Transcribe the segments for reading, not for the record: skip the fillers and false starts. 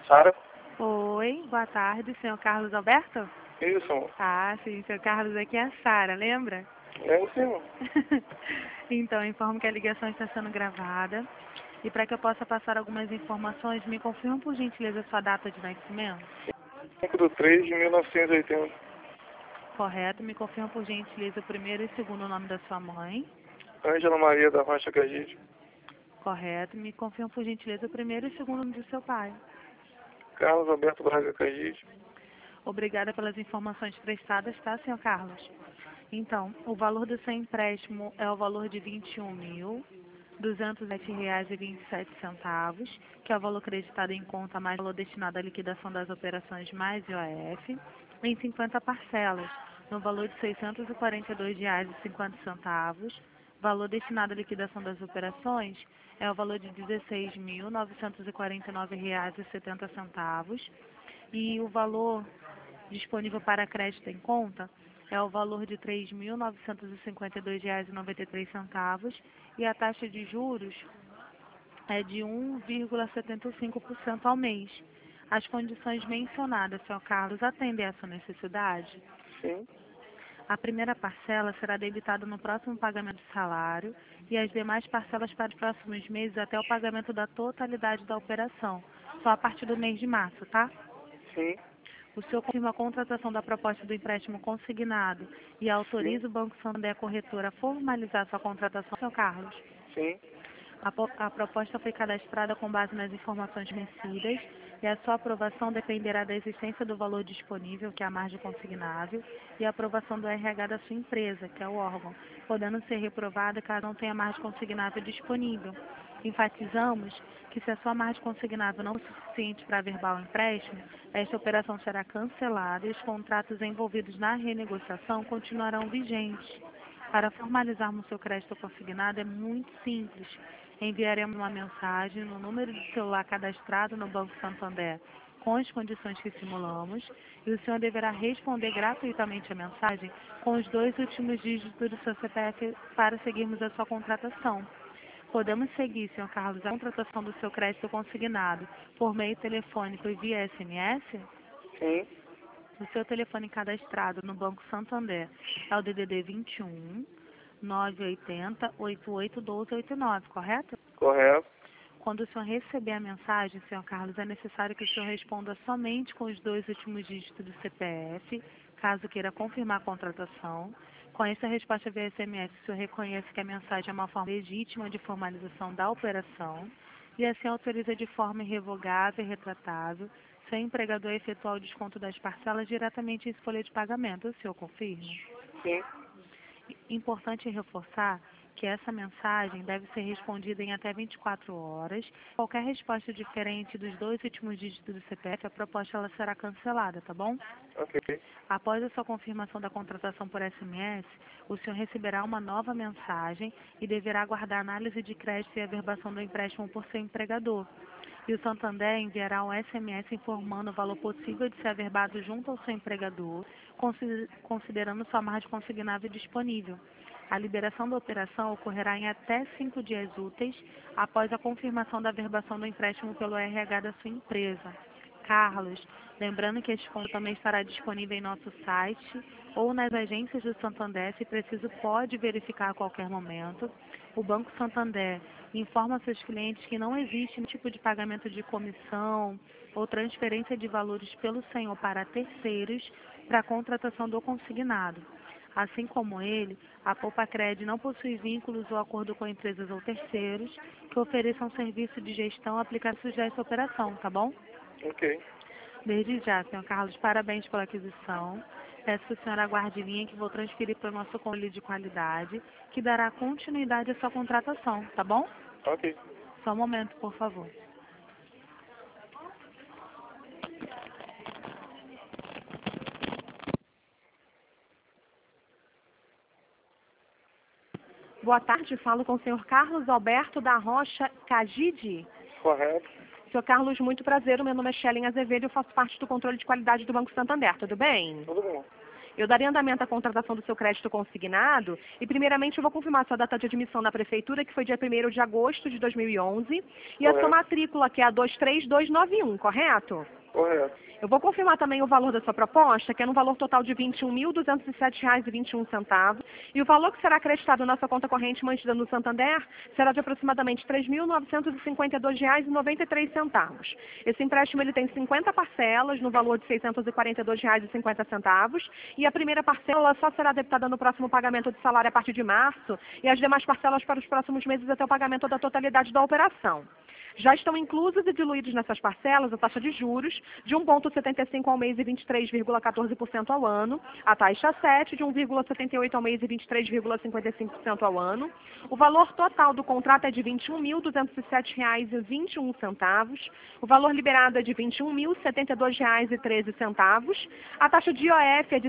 Sara? Oi, boa tarde, senhor Carlos Alberto? Isso, amor. Ah, sim, senhor Carlos, aqui é a Sara, lembra? É sim, amor. Então, informo que a ligação está sendo gravada. E para que eu possa passar algumas informações, me confirma por gentileza sua data de nascimento? 5/3/1980. Correto, me confirma por gentileza o primeiro e segundo nome da sua mãe? Ângela Maria da Rocha Cagide. Correto, me confirma por gentileza o primeiro e segundo nome do seu pai? Carlos Alberto Braga Cagide. Obrigada pelas informações prestadas, tá, senhor Carlos? Então, o valor do seu empréstimo é o valor de R$ 21.207,27, que é o valor acreditado em conta mais o valor destinado à liquidação das operações mais IOF, em 50 parcelas, no valor de R$ 642,50. Valor destinado à liquidação das operações é o valor de R$ 16.949,70. E o valor disponível para crédito em conta é o valor de R$ 3.952,93 e a taxa de juros é de 1,75% ao mês. As condições mencionadas, senhor Carlos, atendem a sua necessidade? Sim. A primeira parcela será debitada no próximo pagamento de salário e as demais parcelas para os próximos meses até o pagamento da totalidade da operação, só a partir do mês de março, tá? Sim. O senhor confirma a contratação da proposta do empréstimo consignado e Sim. autoriza o Banco Santander, a corretora, a formalizar sua contratação, senhor Carlos? Sim. A proposta foi cadastrada com base nas informações vencidas e a sua aprovação dependerá da existência do valor disponível, que é a margem consignável, e a aprovação do RH da sua empresa, que é o órgão, podendo ser reprovada caso não tenha margem consignável disponível. Enfatizamos que se a sua margem consignável não for suficiente para averbar o empréstimo, esta operação será cancelada e os contratos envolvidos na renegociação continuarão vigentes. Para formalizarmos seu crédito consignado é muito simples. Enviaremos uma mensagem no número de celular cadastrado no Banco Santander com as condições que simulamos e o senhor deverá responder gratuitamente a mensagem com os 2 últimos dígitos do seu CPF para seguirmos a sua contratação. Podemos seguir, senhor Carlos, a contratação do seu crédito consignado por meio telefônico e via SMS? Sim. O seu telefone cadastrado no Banco Santander é o DDD 21 980 88 1289, correto? Correto. Quando o senhor receber a mensagem, senhor Carlos, é necessário que o senhor responda somente com os 2 últimos dígitos do CPF, caso queira confirmar a contratação. Com essa resposta via SMS, o senhor reconhece que a mensagem é uma forma legítima de formalização da operação e assim autoriza de forma irrevogável e retratável seu empregador a efetuar o desconto das parcelas diretamente em folha de pagamento. O senhor confirma? Sim. Importante reforçar que essa mensagem deve ser respondida em até 24 horas. Qualquer resposta diferente dos 2 últimos dígitos do CPF, a proposta ela será cancelada, tá bom? Ok. Após a sua confirmação da contratação por SMS, o senhor receberá uma nova mensagem e deverá aguardar análise de crédito e averbação do empréstimo por seu empregador. E o Santander enviará um SMS informando o valor possível de ser averbado junto ao seu empregador, considerando sua margem consignável disponível. A liberação da operação ocorrerá em até 5 dias úteis após a confirmação da averbação do empréstimo pelo RH da sua empresa. Carlos, lembrando que este fundo também estará disponível em nosso site ou nas agências do Santander, se preciso pode verificar a qualquer momento. O Banco Santander informa seus clientes que não existe nenhum tipo de pagamento de comissão ou transferência de valores pelo senhor para terceiros para a contratação do consignado. Assim como ele, a Poupa-Cred não possui vínculos ou acordo com empresas ou terceiros que ofereçam serviço de gestão aplicados dessa operação, tá bom? Ok. Desde já, senhor Carlos, parabéns pela aquisição. Peço que o senhor aguarde em linha que vou transferir para o nosso controle de qualidade, que dará continuidade à sua contratação, tá bom? Ok. Só um momento, por favor. Boa tarde, falo com o senhor Carlos Alberto da Rocha Cagide. Correto. Senhor Carlos, muito prazer, o meu nome é Shellen Azevedo e eu faço parte do controle de qualidade do Banco Santander, tudo bem? Tudo bom. Eu daria andamento à contratação do seu crédito consignado e, primeiramente, eu vou confirmar a sua data de admissão na Prefeitura, que foi dia 1º de agosto de 2011, e a sua Correto. matrícula, que é a 23291, correto? Correto. Eu vou confirmar também o valor da sua proposta, que é no valor total de R$ 21.207,21, e o valor que será acreditado na sua conta corrente mantida no Santander será de aproximadamente R$ 3.952,93. Esse empréstimo ele tem 50 parcelas no valor de R$ 642,50, e a primeira parcela só será debitada no próximo pagamento de salário a partir de março, e as demais parcelas para os próximos meses até o pagamento da totalidade da operação. Já estão inclusos e diluídos nessas parcelas a taxa de juros de 1,75 ao mês e 23,14% ao ano, a taxa 7 de 1,78 ao mês e 23,55% ao ano. O valor total do contrato é de R$ 21.207,21, o valor liberado é de R$ 21.072,13, a taxa de IOF é de R$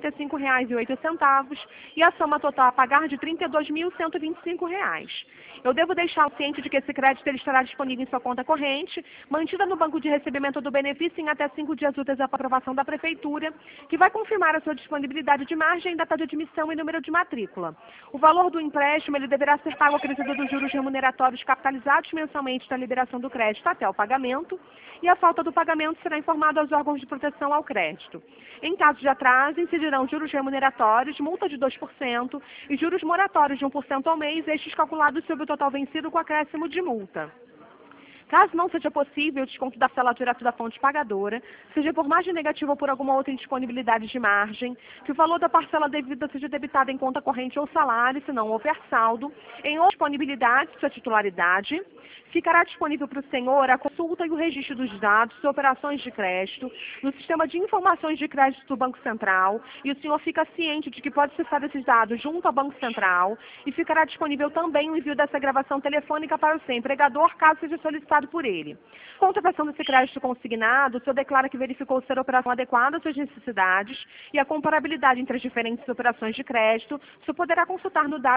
135,08 e a soma total a pagar de R$ 32.125. Eu devo deixar o ciente de que esse crédito ele estará disponível em sua conta corrente, mantida no banco de recebimento do benefício em até 5 dias úteis após a aprovação da Prefeitura, que vai confirmar a sua disponibilidade de margem, data de admissão e número de matrícula. O valor do empréstimo ele deverá ser pago acrescido dos juros remuneratórios capitalizados mensalmente da liberação do crédito até o pagamento, e a falta do pagamento será informado aos órgãos de proteção ao crédito. Em caso de atraso, incidirão juros remuneratórios, multa de 2% e juros moratórios de 1% ao mês, estes calculados sobre o total vencido com acréscimo de multa. Caso não seja possível o desconto da parcela direto da fonte pagadora, seja por margem negativa ou por alguma outra indisponibilidade de margem, que o valor da parcela devida seja debitado em conta corrente ou salário, se não houver saldo, em outra disponibilidade de sua titularidade, ficará disponível para o senhor a consulta e o registro dos dados de operações de crédito no sistema de informações de crédito do Banco Central, e o senhor fica ciente de que pode acessar esses dados junto ao Banco Central, e ficará disponível também o envio dessa gravação telefônica para o seu empregador, caso seja solicitado por ele. Contratação desse crédito consignado, o senhor declara que verificou ser a operação adequada às suas necessidades e a comparabilidade entre as diferentes operações de crédito, o senhor poderá consultar no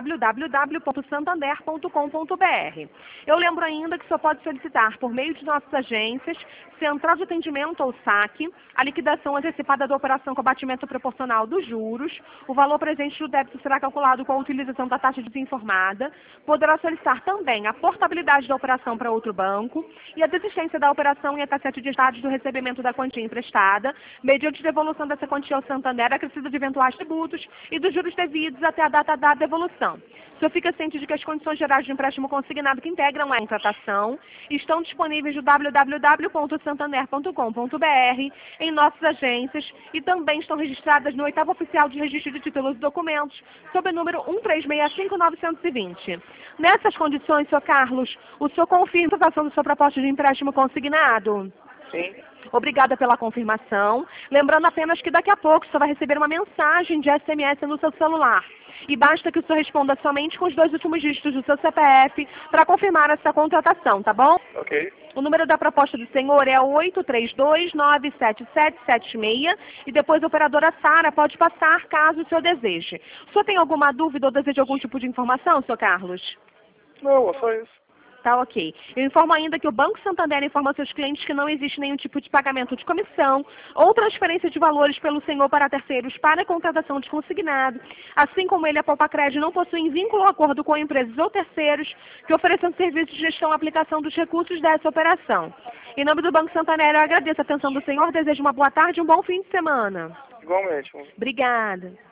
www.santander.com.br. Eu lembro ainda que o senhor pode solicitar, por meio de nossas agências, Central de Atendimento ou SAC, a liquidação antecipada da operação com abatimento proporcional dos juros. O valor presente do débito será calculado com a utilização da taxa desinformada. Poderá solicitar também a portabilidade da operação para outro banco e a desistência da operação em até 7 dias do recebimento da quantia emprestada, mediante devolução dessa quantia ao Santander, acrescida de eventuais tributos e dos juros devidos até a data da devolução. O senhor fica ciente de que as condições gerais de empréstimo consignado que integram a contratação estão disponíveis no www.santander.com.br, em nossas agências, e também estão registradas no 8º Oficial de Registro de Títulos e Documentos, sob o número 1365920. Nessas condições, senhor Carlos, o senhor confirma a aprovação da sua proposta de empréstimo consignado? Sim. Obrigada pela confirmação. Lembrando apenas que daqui a pouco o senhor vai receber uma mensagem de SMS no seu celular. E basta que o senhor responda somente com os 2 últimos dígitos do seu CPF para confirmar essa contratação, tá bom? Ok. O número da proposta do senhor é 832-97776 e depois a operadora Sara pode passar caso o senhor deseje. O senhor tem alguma dúvida ou deseja algum tipo de informação, senhor Carlos? Não, só isso. Tá, ok. Eu informo ainda que o Banco Santander informa seus clientes que não existe nenhum tipo de pagamento de comissão ou transferência de valores pelo senhor para terceiros para a contratação de consignado, assim como ele, a Poupa-Crédito, não possui vínculo ou acordo com empresas ou terceiros que ofereçam serviços de gestão e aplicação dos recursos dessa operação. Em nome do Banco Santander, eu agradeço a atenção do senhor, desejo uma boa tarde e um bom fim de semana. Igualmente. Obrigada.